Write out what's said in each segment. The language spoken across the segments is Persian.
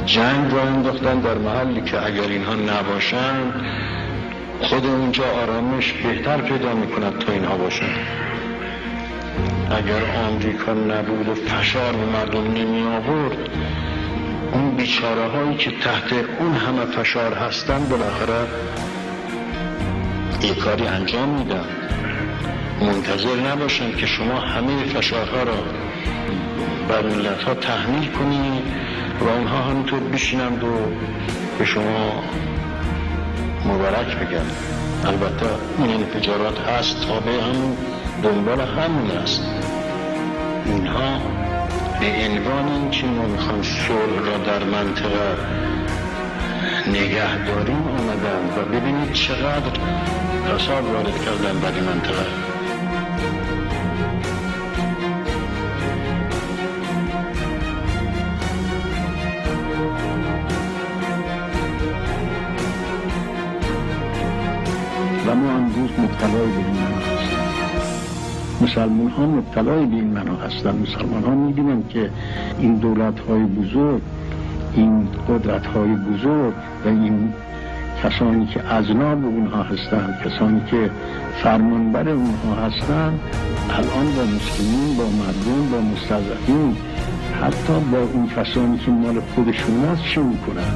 جنگ را انداختن در محلی که اگر اینها نباشند خود اونجا آرامش بهتر پیدا میکند تا اینها باشند. اگر آمریکا نبود و فشار به مردم نمی آورد، اون بیچاره هایی که تحت اون همه فشار هستند بالاخره یک کاری انجام میدن. منتظر نباشند که شما همه فشارها را بر ملت ها تحمیل کنید و اونها همینطور بشینند و به شما مبارک بگن. البته این انفجارات هست، تابع همون، دنبال همون است. اینها به عنوان این که ما میخوام صلح را در منطقه نگه داریم آمدن و ببینید چقدر فساد وارد کردن بر این منطقه. و ما امروز مبتلای به این منو هستیم. مسلمان ها مبتلای به این منو هستن. مسلمان ها میبینن که این دولت های بزرگ، این قدرت های بزرگ و این کسانی که اذناب اونها هستند، کسانی که فرمانبر اونها هستند، الان با مسلمین، با مردم، با مستضعفین، حتی با اون کسانی که مال خودشون هست چه میکنند؟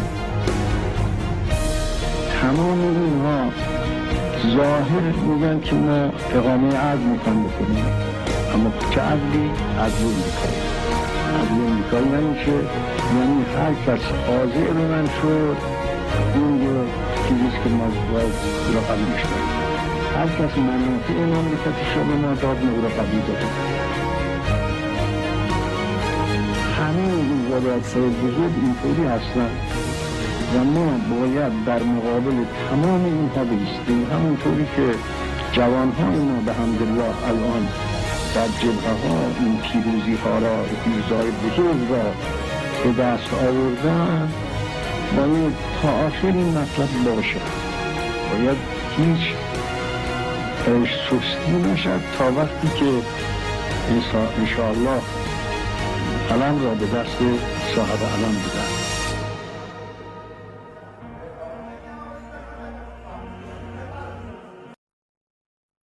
تمام اینها ظاهر میگن که ما اقامه عدل میخوایم بکنیم، اما چه عدلی؟ عدل امریکایی. عدل امریکایی نمیشه، یعنی هر کس حاضر من شد، این یه چیزیست که ما باید را قبولش کنیم. هر کس منافع مملکتش را به ما داد، ما را قبول دادیم. همه این ولایت‌های بزرگ اینطوری هستن و ما باید در مقابل تمام اینها بایستیم، همونطوری که جوانهای ما به حمدالله الان در جبهه ها این پیروزی ها را، پیروزی‌های بزرگ را به دست آوردن، باید تا آخر این مطلب باشه. باید هیچ سستی نشد تا وقتی که انشاءالله علم را به دست صاحب علم بدن.